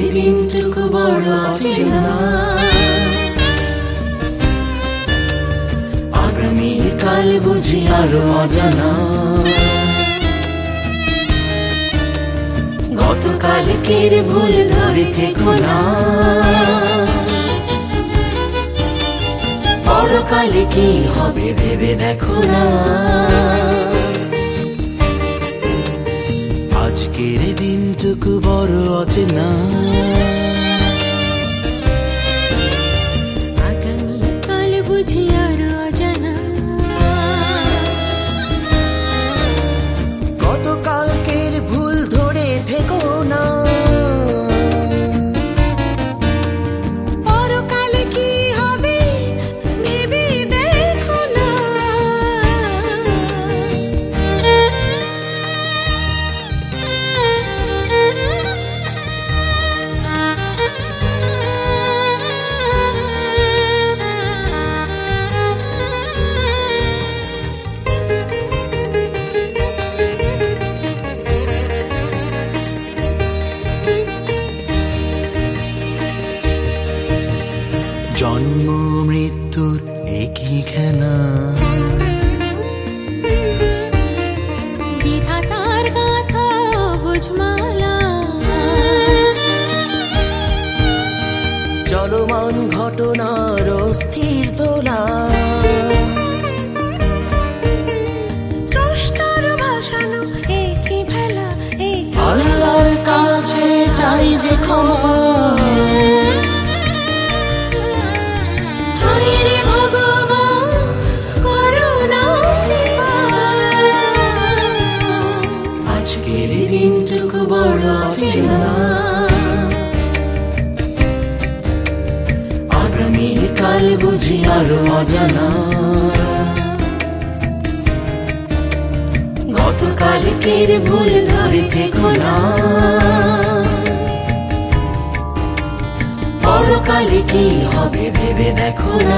দিনটুকু বড় অচেনা, আগামীকাল বুঝি আরো অজানা। গতকালকের ভুল ধরে থেকো না, পরকালে কি হবে ভেবে দেখো না। আজকের দিনটুকু বড় অচেনা, আগামীকাল বুঝি আরো অজানা। গতকালকের ভুল ধরে থেকো না, পরকালে কি হবে ভেবে দেখো না। জন্ম মৃত্যুর একই খেলা, বিধাতার গাথা বুঝমালা, চলমান ঘটনার অস্থির দোলা। স্রষ্টার ভাসানো একই ভেলা, এই আল্লাহর কাছে চাই যে ক্ষমা, হায় রে ভগবান করুণা কৃপা। আজকের দিনটুকু বড় অচেনা, আগামীকাল বুঝি আরো অজানা। গতকালকের ভুল ধরে থেকো না, পরকালে কি হবে ভেবে দেখো না।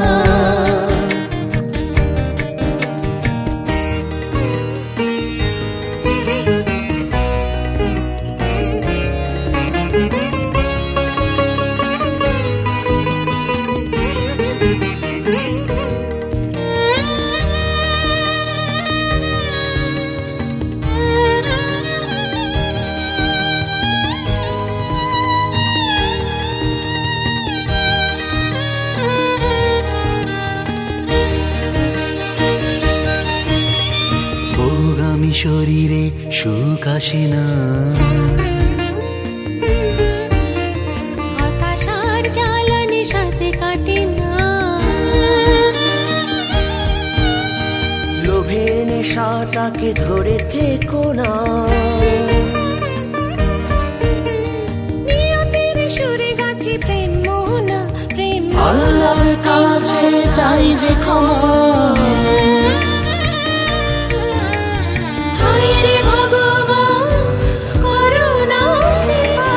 বহুগামী শরীরে সুখ আসে না, হতাশার জ্বালানি সাথে কাটে না, লোভের নেশাটাকে ধরে থেকো না। নিয়তির সুরে গাথি প্রেম মোহনা, প্রেম আল্লাহর কাছে চাই যে ক্ষমা, হায় রে ভগবান করুণা কৃপা।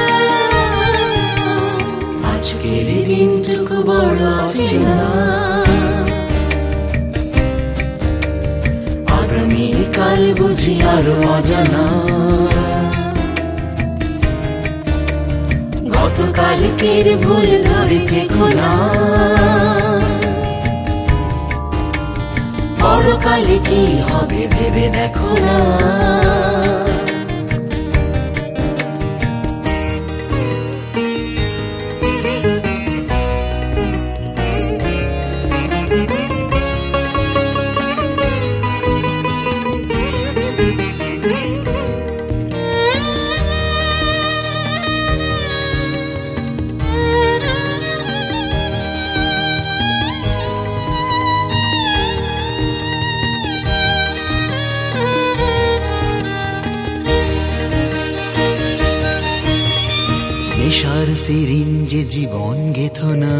আজকের দিনটুকু বড় অচেনা, আগামীকাল বুঝি আরো অজানা। গতকালকের ভুল ধরে থেকো না, পরকালে কি হবে ভেবে দেখো না। নেশার সিরিঞ্জে জীবন গেথো না,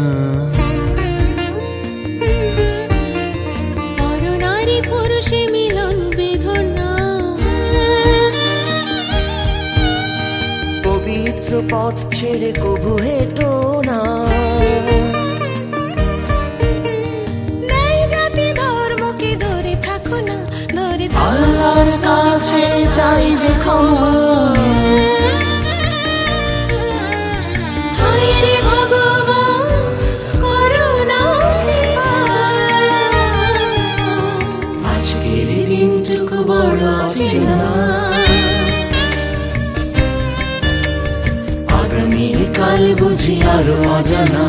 নারী পুরুষে মিলন বেদনা, পবিত্র পথ ছেড়ে কভু হেঁটো না। ন্যায় জাতি ধর্মকে ধরে থাকো না, ধরে আল্লাহর কাছে চাই যে ক্ষমা, বড় অচেনা আগামীকাল বুঝি আরো অজানা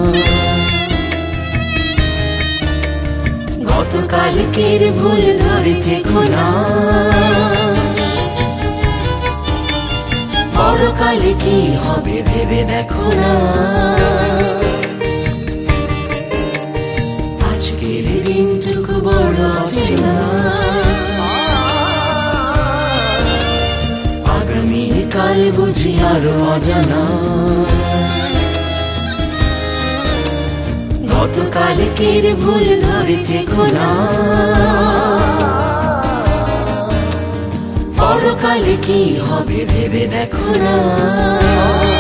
গতকালকের ভুল ধরে থেকো না পরকালে কি হবে ভেবে দেখো না আজকের দিনটুকু বড় অচেনা আগামীকাল বুঝি আরো অজানা গতকালকের ভুল ধরে থেকো না পরকালে কি হবে ভেবে দেখো না